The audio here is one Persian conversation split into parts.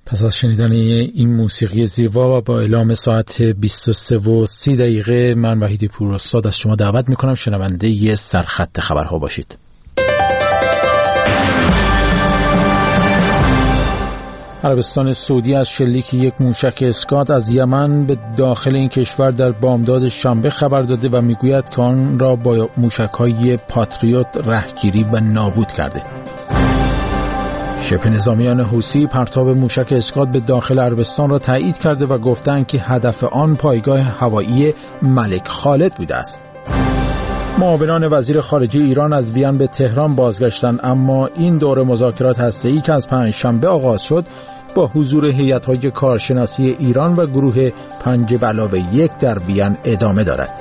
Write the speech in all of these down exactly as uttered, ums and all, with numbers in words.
پس از شنیدن این موسیقی زیبا و با اعلام ساعت بیست و سه و سی دقیقه من وحید پوراستاد از شما دعوت میکنم شنونده ی سرخط خبرها باشید. عربستان سعودی از شلیک یک موشک اسکات از یمن به داخل این کشور در بامداد شنبه خبر داده و میگوید که آن را با موشک‌های پاتریوت رهگیری و نابود کرده. شبه نظامیان حوثی پرتاب موشک اسکات به داخل عربستان را تایید کرده و گفتند که هدف آن پایگاه هوایی ملک خالد بوده است. معاونان وزیر خارجه ایران از وین به تهران بازگشتند، اما این دور مذاکرات هسته‌ای که از پنجشنبه آغاز شد با حضور هیئت‌های کارشناسی ایران و گروه پنج به علاوه یک در وین ادامه دارد.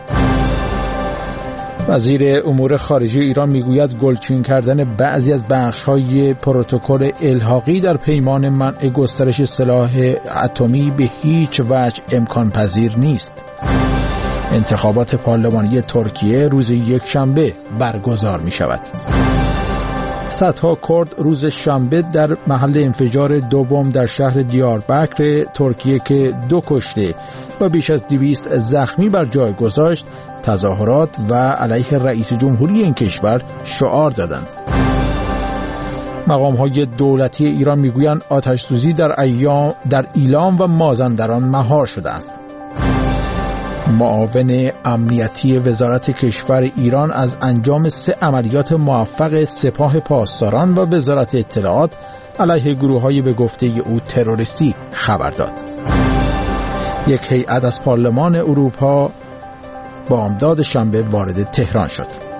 وزیر امور خارجه ایران میگوید گلچین کردن بعضی از بخش‌های پروتکل الحاقی در پیمان منع گسترش سلاح اتمی به هیچ وجه امکان پذیر نیست. انتخابات پارلمانی ترکیه روز یک شنبه برگزار می شود. صدها کرد روز شنبه در محل انفجار دو بمب در شهر دیاربکر ترکیه که دو کشته و بیش از دویست زخمی بر جای گذاشت تظاهرات و علیه رئیس جمهوری این کشور شعار دادند. مقام‌های دولتی ایران میگویند آتش‌سوزی در ایام در ایلام و مازندران مهار شده است. معاون امنیتی وزارت کشور ایران از انجام سه عملیات موفق سپاه پاسداران و وزارت اطلاعات علیه گروه‌های به گفته او تروریستی خبر داد. یک هیئت از پارلمان اروپا بامداد شنبه وارد تهران شد.